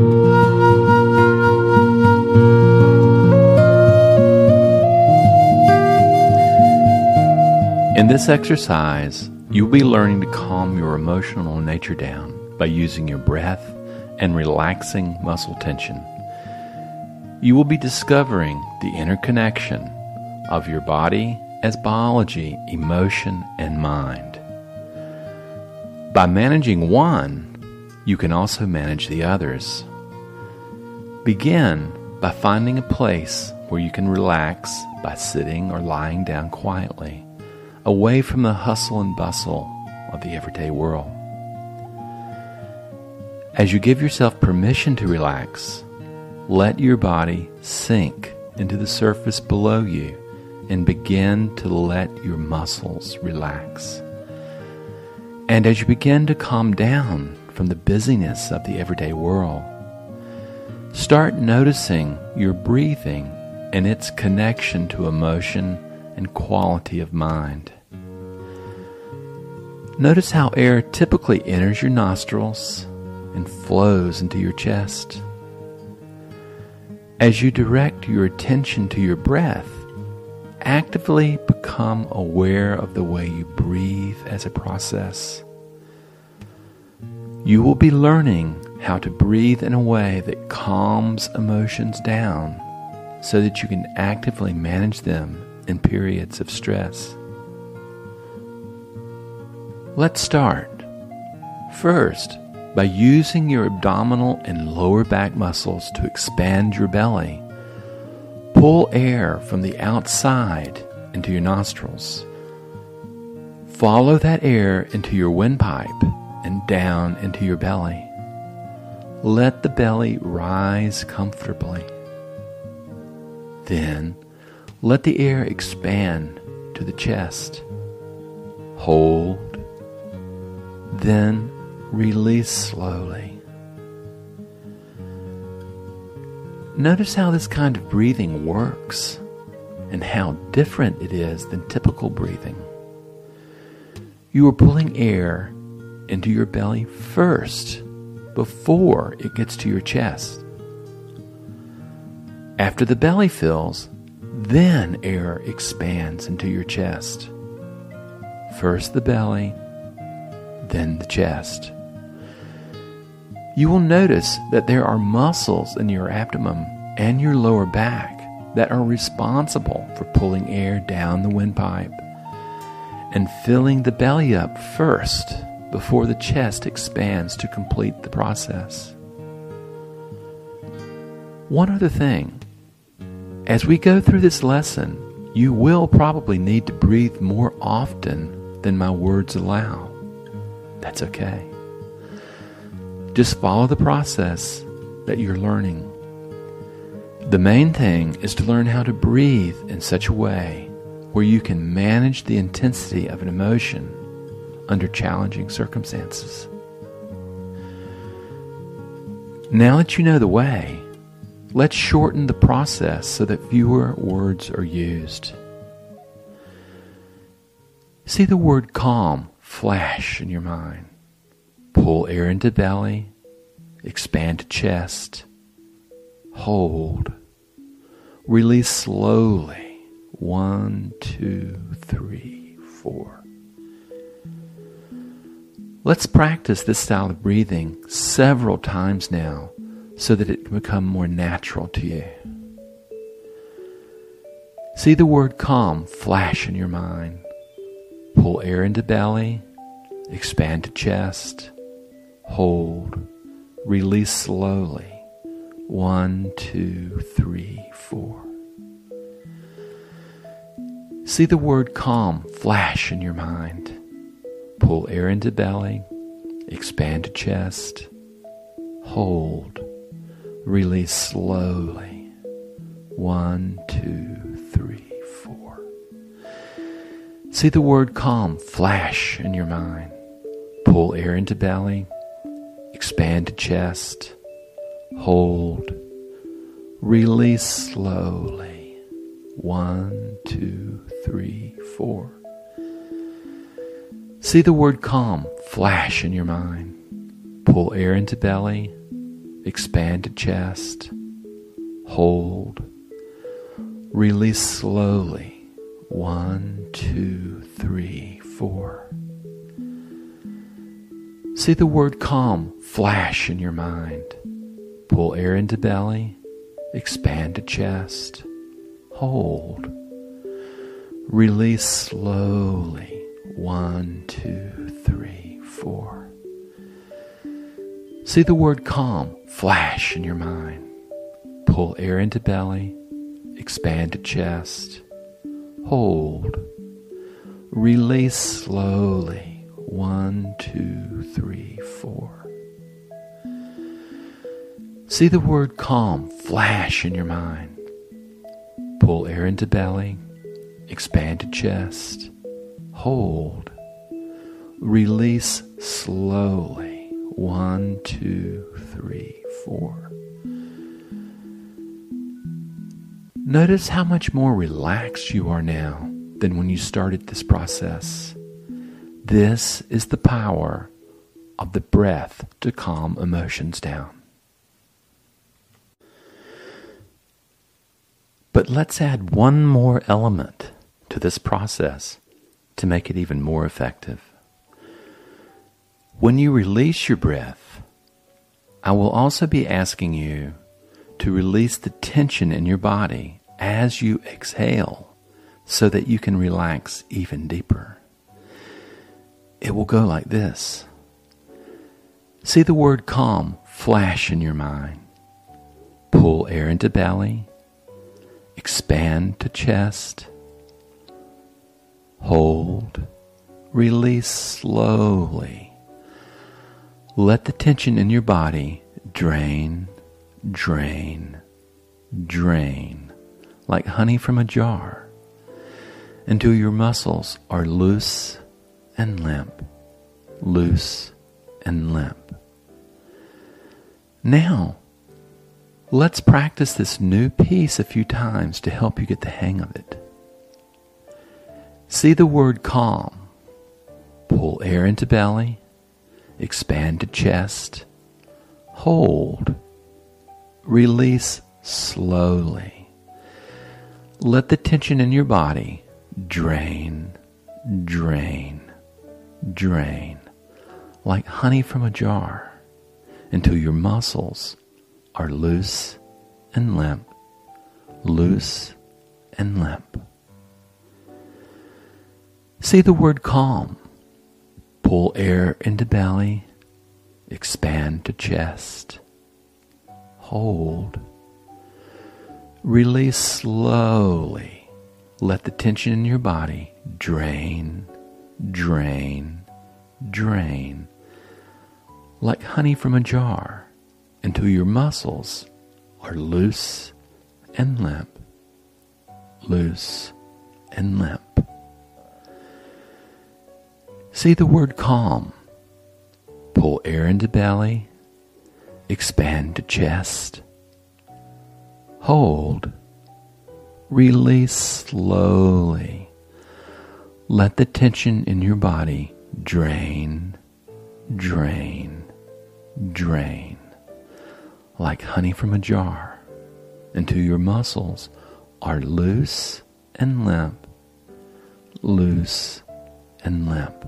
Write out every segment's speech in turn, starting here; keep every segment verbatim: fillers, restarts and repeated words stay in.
In this exercise, you'll be learning to calm your emotional nature down by using your breath and relaxing muscle tension. You will be discovering the interconnection of your body as biology, emotion, and mind. By managing one, you can also manage the others. Begin by finding a place where you can relax by sitting or lying down quietly, away from the hustle and bustle of the everyday world. As you give yourself permission to relax, let your body sink into the surface below you and begin to let your muscles relax. And as you begin to calm down from the busyness of the everyday world, start noticing your breathing and its connection to emotion and quality of mind. Notice how air typically enters your nostrils and flows into your chest. As you direct your attention to your breath, actively become aware of the way you breathe as a process. You will be learning how to breathe in a way that calms emotions down so that you can actively manage them in periods of stress. Let's start. First, by using your abdominal and lower back muscles to expand your belly, pull air from the outside into your nostrils. Follow that air into your windpipe and down into your belly. Let the belly rise comfortably. Then, let the air expand to the chest. Hold. Then, release slowly. Notice how this kind of breathing works and how different it is than typical breathing. You are pulling air into your belly first before it gets to your chest. After the belly fills, then air expands into your chest. First the belly, then the chest. You will notice that there are muscles in your abdomen and your lower back that are responsible for pulling air down the windpipe and filling the belly up first before the chest expands to complete the process. One other thing. As we go through this lesson, you will probably need to breathe more often than my words allow. That's okay. Just follow the process that you're learning. The main thing is to learn how to breathe in such a way where you can manage the intensity of an emotion under challenging circumstances. Now that you know the way, let's shorten the process so that fewer words are used. See the word calm flash in your mind. Pull air into belly, expand to chest, hold, release slowly. One, two, three, four. Let's practice this style of breathing several times now so that it can become more natural to you. See the word calm flash in your mind. Pull air into belly, expand to chest, hold, release slowly. One, two, three, four. See the word calm flash in your mind. Pull air into belly, expand to chest, hold, release slowly. One, two, three, four. See the word calm flash in your mind. Pull air into belly, expand to chest, hold, release slowly. One, two, three, four. See the word calm flash in your mind. Pull air into belly, expand to chest, hold, release slowly. One, two, three, four. See the word calm flash in your mind. Pull air into belly, expand to chest, hold, release slowly. One, two, three, four. See the word calm flash in your mind. Pull air into belly, expand to chest, hold, release slowly. One, two, three, four. See the word calm flash in your mind. Pull air into belly, expand to chest, hold, release slowly. One, two, three, four. Notice how much more relaxed you are now than when you started this process. This is the power of the breath to calm emotions down. But let's add one more element to this process to make it even more effective. When you release your breath, I will also be asking you to release the tension in your body as you exhale so that you can relax even deeper. It will go like this. See the word calm flash in your mind. Pull air into belly, expand to chest, hold, release slowly. Let the tension in your body drain, drain, drain, like honey from a jar, until your muscles are loose and limp, loose and limp. Now, let's practice this new piece a few times to help you get the hang of it. See the word calm. Pull air into belly, expand to chest, hold, release slowly. Let the tension in your body drain, drain, drain, like honey from a jar, until your muscles are loose and limp, loose and limp. See the word calm. Pull air into belly, expand to chest, hold, release slowly. Let the tension in your body drain, drain, drain, like honey from a jar, until your muscles are loose and limp, loose and limp. See the word calm. Pull air into belly, expand to chest, hold, release slowly. Let the tension in your body drain, drain, drain, like honey from a jar, until your muscles are loose and limp, loose and limp.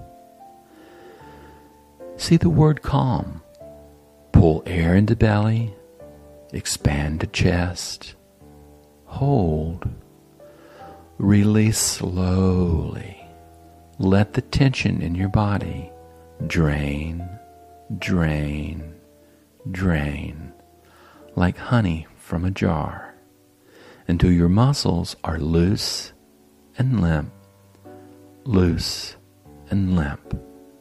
See the word calm. Pull air into belly, expand to chest, hold, release slowly. Let the tension in your body drain, drain, drain, like honey from a jar, until your muscles are loose and limp, loose and limp.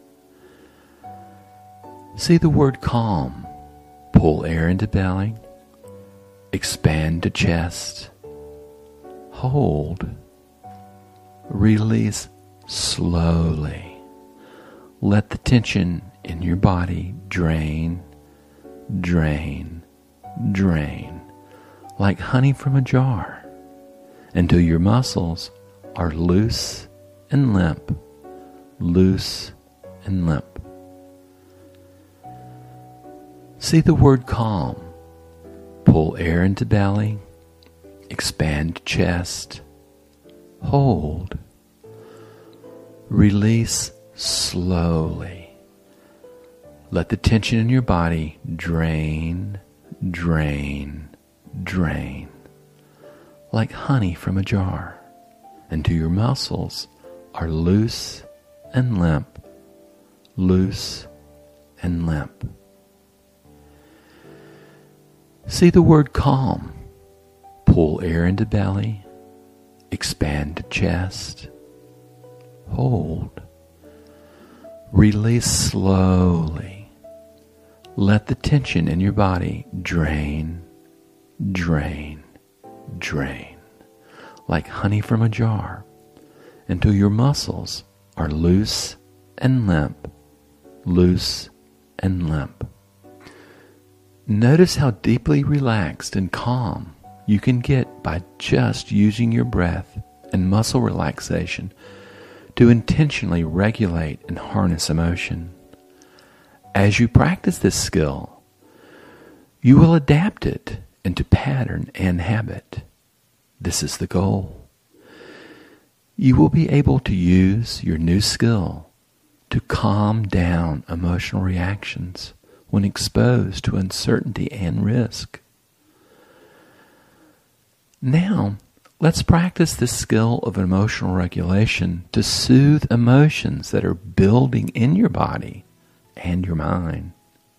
See the word calm. Pull air into belly, expand to chest, hold, release slowly. Let the tension in your body drain, drain, drain, like honey from a jar, until your muscles are loose and limp, loose and limp. See the word calm. Pull air into belly, expand chest, hold, release slowly. Let the tension in your body drain, drain, drain, like honey from a jar, until your muscles are loose and limp, loose and limp. See the word calm. Pull air into belly, expand chest, hold, release slowly. Let the tension in your body drain, drain, drain, like honey from a jar, until your muscles are loose and limp, loose and limp. Notice how deeply relaxed and calm you can get by just using your breath and muscle relaxation to intentionally regulate and harness emotion. As you practice this skill, you will adapt it into pattern and habit. This is the goal. You will be able to use your new skill to calm down emotional reactions when exposed to uncertainty and risk. Now, let's practice this skill of emotional regulation to soothe emotions that are building in your body and your mind.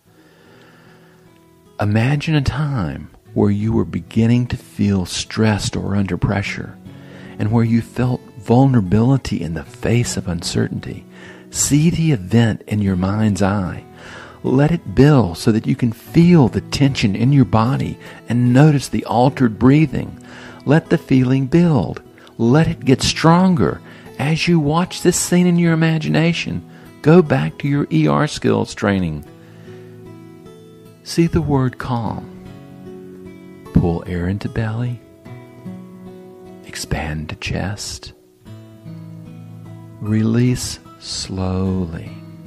Imagine a time where you were beginning to feel stressed or under pressure, and where you felt vulnerability in the face of uncertainty. See the event in your mind's eye. Let it build so that you can feel the tension in your body and notice the altered breathing. Let the feeling build. Let it get stronger. As you watch this scene in your imagination, go back to your E R skills training. See the word calm. Pull air into belly. Expand to chest. Release slowly.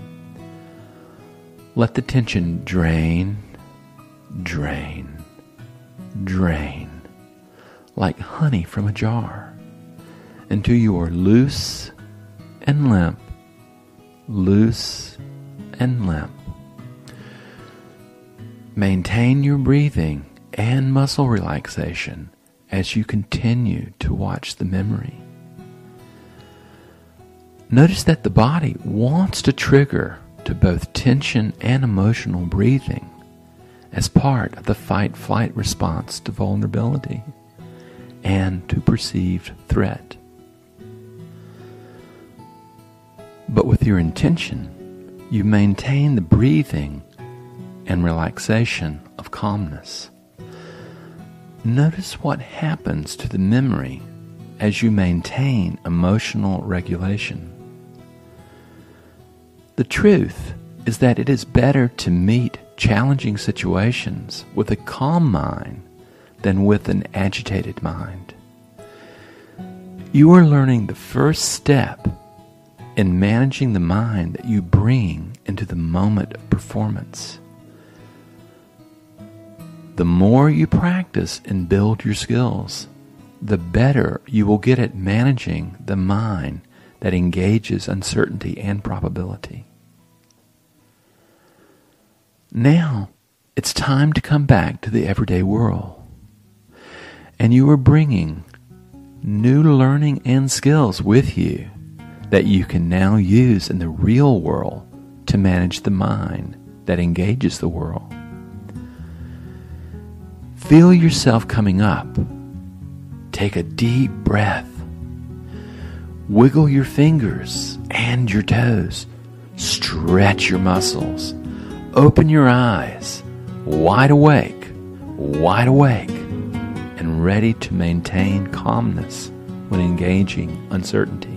Let the tension drain, drain, drain, like honey from a jar, until you are loose and limp, loose and limp. Maintain your breathing and muscle relaxation as you continue to watch the memory. Notice that the body wants to trigger to both tension and emotional breathing as part of the fight-flight response to vulnerability and to perceived threat. But with your intention, you maintain the breathing and relaxation of calmness. Notice what happens to the memory as you maintain emotional regulation. The truth is that it is better to meet challenging situations with a calm mind than with an agitated mind. You are learning the first step in managing the mind that you bring into the moment of performance. The more you practice and build your skills, the better you will get at managing the mind that engages uncertainty and probability. Now, it's time to come back to the everyday world. And you are bringing new learning and skills with you that you can now use in the real world to manage the mind that engages the world. Feel yourself coming up. Take a deep breath. Wiggle your fingers and your toes. Stretch your muscles. Open your eyes, wide awake, wide awake, and ready to maintain calmness when engaging uncertainty.